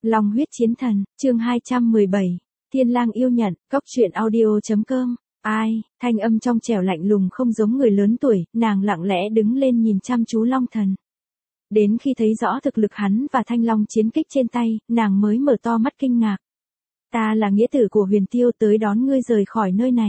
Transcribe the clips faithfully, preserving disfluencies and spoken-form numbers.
Long huyết chiến thần, chương hai trăm mười bảy, Thiên Lang yêu nhận, cốc truyện audio.com. Ai, thanh âm trong trẻo lạnh lùng không giống người lớn tuổi, nàng lặng lẽ đứng lên nhìn chăm chú Long Thần. Đến khi thấy rõ thực lực hắn và thanh long chiến kích trên tay, nàng mới mở to mắt kinh ngạc. Ta là nghĩa tử của Huyền Tiêu, tới đón ngươi rời khỏi nơi này.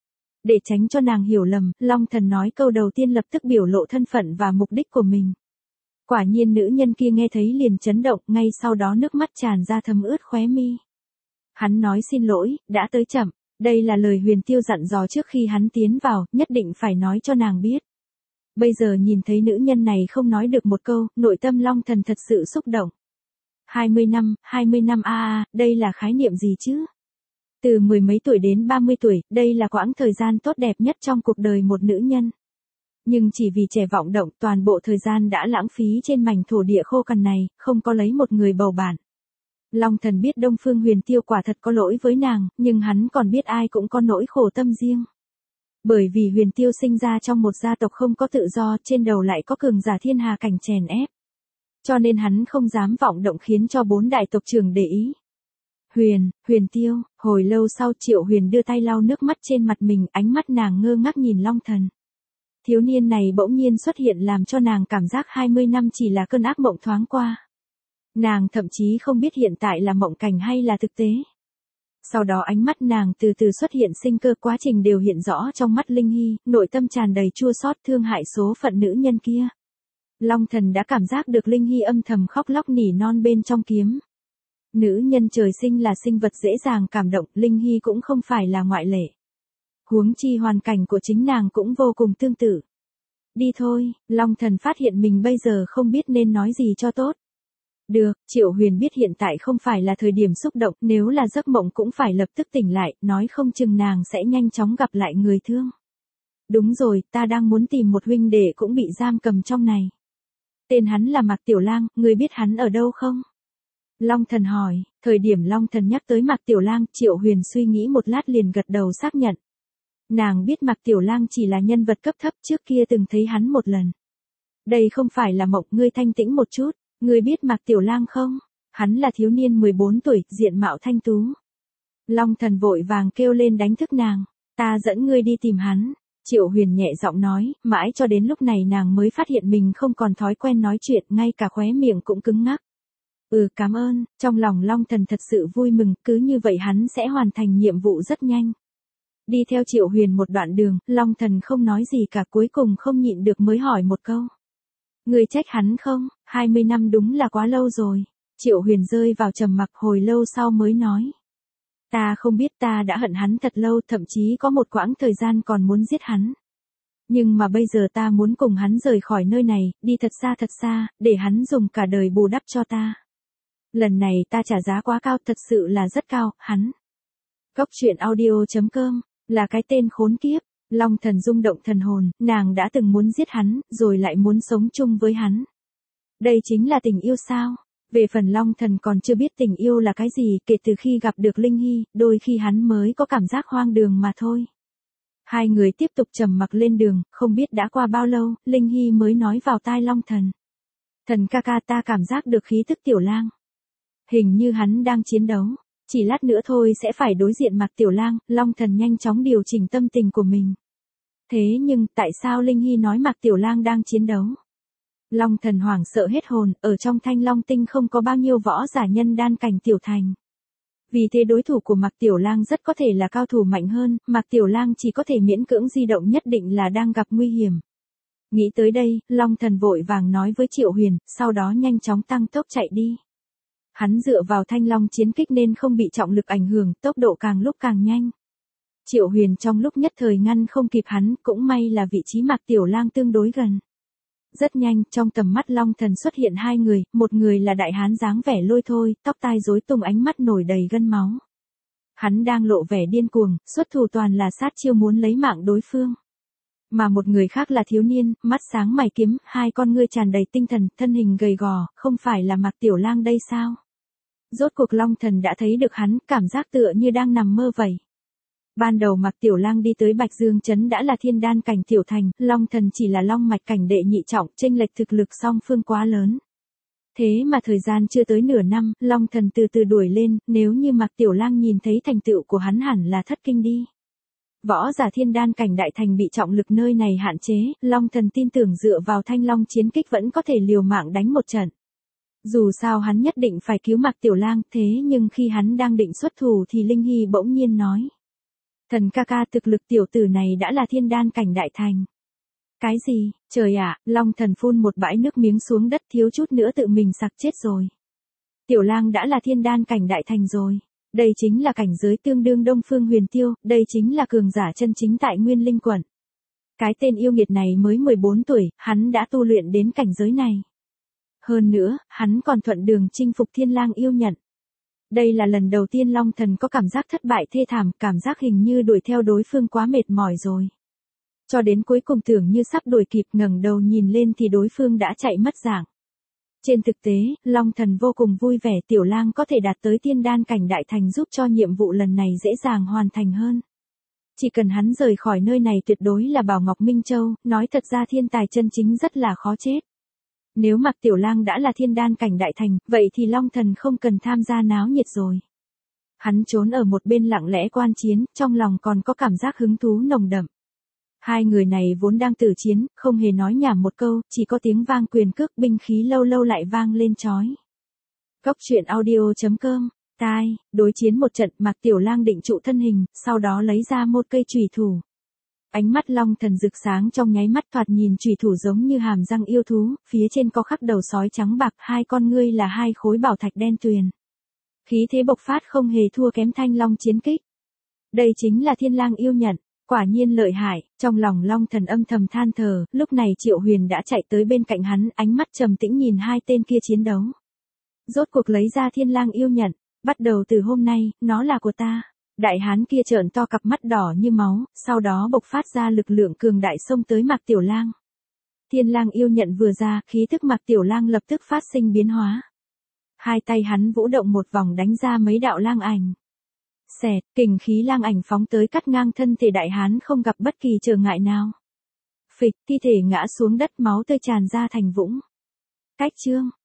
Để tránh cho nàng hiểu lầm, Long Thần nói câu đầu tiên lập tức biểu lộ thân phận và mục đích của mình. Quả nhiên nữ nhân kia nghe thấy liền chấn động, ngay sau đó nước mắt tràn ra thấm ướt khóe mi. Hắn nói xin lỗi, đã tới chậm, đây là lời Huyền Tiêu dặn dò trước khi hắn tiến vào, nhất định phải nói cho nàng biết. Bây giờ nhìn thấy nữ nhân này không nói được một câu, nội tâm Long Thần thật sự xúc động. hai mươi năm, hai mươi năm a à, đây là khái niệm gì chứ? Từ mười mấy tuổi đến ba mươi tuổi, đây là quãng thời gian tốt đẹp nhất trong cuộc đời một nữ nhân. Nhưng chỉ vì trẻ vọng động, toàn bộ thời gian đã lãng phí trên mảnh thổ địa khô cằn này, không có lấy một người bầu bạn. Long Thần biết Đông Phương Huyền Tiêu quả thật có lỗi với nàng, nhưng hắn còn biết ai cũng có nỗi khổ tâm riêng. Bởi vì Huyền Tiêu sinh ra trong một gia tộc không có tự do, trên đầu lại có cường giả thiên hà cảnh chèn ép. Cho nên hắn không dám vọng động khiến cho bốn đại tộc trưởng để ý. Huyền, Huyền Tiêu, hồi lâu sau Triệu Huyền đưa tay lau nước mắt trên mặt mình, ánh mắt nàng ngơ ngác nhìn Long Thần. Thiếu niên này bỗng nhiên xuất hiện làm cho nàng cảm giác hai mươi năm chỉ là cơn ác mộng thoáng qua. Nàng thậm chí không biết hiện tại là mộng cảnh hay là thực tế. Sau đó ánh mắt nàng từ từ xuất hiện sinh cơ, quá trình đều hiện rõ trong mắt Linh Hy, nội tâm tràn đầy chua xót thương hại số phận nữ nhân kia. Long Thần đã cảm giác được Linh Hy âm thầm khóc lóc nỉ non bên trong kiếm. Nữ nhân trời sinh là sinh vật dễ dàng cảm động, Linh Hy cũng không phải là ngoại lệ. Huống chi hoàn cảnh của chính nàng cũng vô cùng tương tự. Đi thôi, Long Thần phát hiện mình bây giờ không biết nên nói gì cho tốt. Được, Triệu Huyền biết hiện tại không phải là thời điểm xúc động, nếu là giấc mộng cũng phải lập tức tỉnh lại, nói không chừng nàng sẽ nhanh chóng gặp lại người thương. Đúng rồi, ta đang muốn tìm một huynh đệ cũng bị giam cầm trong này. Tên hắn là Mạc Tiểu Lang, ngươi biết hắn ở đâu không? Long Thần hỏi, thời điểm Long Thần nhắc tới Mạc Tiểu Lang, Triệu Huyền suy nghĩ một lát liền gật đầu xác nhận. Nàng biết Mạc Tiểu Lang chỉ là nhân vật cấp thấp, trước kia từng thấy hắn một lần. Đây không phải là mộng, ngươi thanh tĩnh một chút. Ngươi biết Mạc Tiểu Lang không? Hắn là thiếu niên mười bốn tuổi, diện mạo thanh tú. Long Thần vội vàng kêu lên đánh thức nàng. Ta dẫn ngươi đi tìm hắn. Triệu Huyền nhẹ giọng nói, mãi cho đến lúc này nàng mới phát hiện mình không còn thói quen nói chuyện, ngay cả khóe miệng cũng cứng ngắc. Ừ, cảm ơn, trong lòng Long Thần thật sự vui mừng, cứ như vậy hắn sẽ hoàn thành nhiệm vụ rất nhanh. Đi theo Triệu Huyền một đoạn đường, Long Thần không nói gì cả, cuối cùng không nhịn được mới hỏi một câu. Ngươi trách hắn không? hai mươi năm đúng là quá lâu rồi. Triệu Huyền rơi vào trầm mặc hồi lâu sau mới nói. Ta không biết, ta đã hận hắn thật lâu, thậm chí có một quãng thời gian còn muốn giết hắn. Nhưng mà bây giờ ta muốn cùng hắn rời khỏi nơi này, đi thật xa thật xa, để hắn dùng cả đời bù đắp cho ta. Lần này ta trả giá quá cao, thật sự là rất cao, hắn. Cốc truyện audio.com, là cái tên khốn kiếp. Long Thần rung động thần hồn, nàng đã từng muốn giết hắn, rồi lại muốn sống chung với hắn. Đây chính là tình yêu sao? Về phần Long Thần còn chưa biết tình yêu là cái gì, kể từ khi gặp được Linh Hy, đôi khi hắn mới có cảm giác hoang đường mà thôi. Hai người tiếp tục trầm mặc lên đường, không biết đã qua bao lâu, Linh Hy mới nói vào tai Long Thần. Thần ca ca, ta cảm giác được khí tức Tiểu Lang. Hình như hắn đang chiến đấu. Chỉ lát nữa thôi sẽ phải đối diện Mạc Tiểu Lang, Long Thần nhanh chóng điều chỉnh tâm tình của mình. Thế nhưng, tại sao Linh Hy nói Mạc Tiểu Lang đang chiến đấu? Long Thần hoảng sợ hết hồn, ở trong Thanh Long Tinh không có bao nhiêu võ giả nhân đan cảnh tiểu thành. Vì thế đối thủ của Mạc Tiểu Lang rất có thể là cao thủ mạnh hơn, Mạc Tiểu Lang chỉ có thể miễn cưỡng di động, nhất định là đang gặp nguy hiểm. Nghĩ tới đây, Long Thần vội vàng nói với Triệu Huyền, sau đó nhanh chóng tăng tốc chạy đi. Hắn dựa vào thanh long chiến kích nên không bị trọng lực ảnh hưởng, tốc độ càng lúc càng nhanh. Triệu Huyền trong lúc nhất thời ngăn không kịp hắn, cũng may là vị trí Mạc Tiểu Lang tương đối gần. Rất nhanh, trong tầm mắt Long Thần xuất hiện hai người, một người là đại hán dáng vẻ lôi thôi, tóc tai rối tung, ánh mắt nổi đầy gân máu. Hắn đang lộ vẻ điên cuồng, xuất thủ toàn là sát chiêu muốn lấy mạng đối phương. Mà một người khác là thiếu niên, mắt sáng mày kiếm, hai con ngươi tràn đầy tinh thần, thân hình gầy gò, không phải là Mạc Tiểu Lang đây sao? Rốt cuộc Long Thần đã thấy được hắn, cảm giác tựa như đang nằm mơ vậy. Ban đầu Mạc Tiểu Lang đi tới Bạch Dương Trấn đã là thiên đan cảnh tiểu thành, Long Thần chỉ là long mạch cảnh đệ nhị trọng, chênh lệch thực lực song phương quá lớn. Thế mà thời gian chưa tới nửa năm, Long Thần từ từ đuổi lên, nếu như Mạc Tiểu Lang nhìn thấy thành tựu của hắn hẳn là thất kinh đi. Võ giả thiên đan cảnh đại thành bị trọng lực nơi này hạn chế, Long Thần tin tưởng dựa vào thanh long chiến kích vẫn có thể liều mạng đánh một trận. Dù sao hắn nhất định phải cứu Mạc Tiểu Lang, thế nhưng khi hắn đang định xuất thủ thì Linh Hy bỗng nhiên nói. Thần ca ca, thực lực tiểu tử này đã là thiên đan cảnh đại thành. Cái gì, trời ạ, Long Thần phun một bãi nước miếng xuống đất, thiếu chút nữa tự mình sặc chết rồi. Tiểu Lang đã là thiên đan cảnh đại thành rồi. Đây chính là cảnh giới tương đương Đông Phương Huyền Tiêu, đây chính là cường giả chân chính tại Nguyên Linh quận. Cái tên yêu nghiệt này mới mười bốn tuổi, hắn đã tu luyện đến cảnh giới này. Hơn nữa, hắn còn thuận đường chinh phục Thiên Lang yêu nhận. Đây là lần đầu tiên Long Thần có cảm giác thất bại thê thảm, cảm giác hình như đuổi theo đối phương quá mệt mỏi rồi. Cho đến cuối cùng tưởng như sắp đuổi kịp, ngẩng đầu nhìn lên thì đối phương đã chạy mất dạng. Trên thực tế, Long Thần vô cùng vui vẻ Tiểu Lang có thể đạt tới thiên đan cảnh đại thành giúp cho nhiệm vụ lần này dễ dàng hoàn thành hơn. Chỉ cần hắn rời khỏi nơi này tuyệt đối là Bảo Ngọc Minh Châu, nói thật ra thiên tài chân chính rất là khó chết. Nếu Mạc Tiểu Lang đã là thiên đan cảnh đại thành, vậy thì Long Thần không cần tham gia náo nhiệt rồi. Hắn trốn ở một bên lặng lẽ quan chiến, trong lòng còn có cảm giác hứng thú nồng đậm. Hai người này vốn đang tử chiến, không hề nói nhảm một câu, chỉ có tiếng vang quyền cước binh khí lâu lâu lại vang lên chói. Cốc truyện audio chấm com, tai, đối chiến một trận, Mạc Tiểu Lang định trụ thân hình, sau đó lấy ra một cây chùy thủ. Ánh mắt Long Thần rực sáng trong nháy mắt, thoạt nhìn chùy thủ giống như hàm răng yêu thú, phía trên có khắc đầu sói trắng bạc, hai con ngươi là hai khối bảo thạch đen tuyền. Khí thế bộc phát không hề thua kém thanh long chiến kích. Đây chính là Thiên Lang yêu nhận. Quả nhiên lợi hại, trong lòng Long Thần âm thầm than thở, lúc này Triệu Huyền đã chạy tới bên cạnh hắn, ánh mắt trầm tĩnh nhìn hai tên kia chiến đấu. Rốt cuộc lấy ra Thiên Lang yêu nhận, bắt đầu từ hôm nay, nó là của ta. Đại hán kia trợn to cặp mắt đỏ như máu, sau đó bộc phát ra lực lượng cường đại xông tới Mạc Tiểu Lang. Thiên Lang yêu nhận vừa ra, khí thức Mạc Tiểu Lang lập tức phát sinh biến hóa. Hai tay hắn vũ động một vòng đánh ra mấy đạo lang ảnh. Xẹt, kình khí lang ảnh phóng tới cắt ngang thân thể đại hán không gặp bất kỳ trở ngại nào. Phịch, thi thể ngã xuống đất, máu tươi tràn ra thành vũng. Cách chương.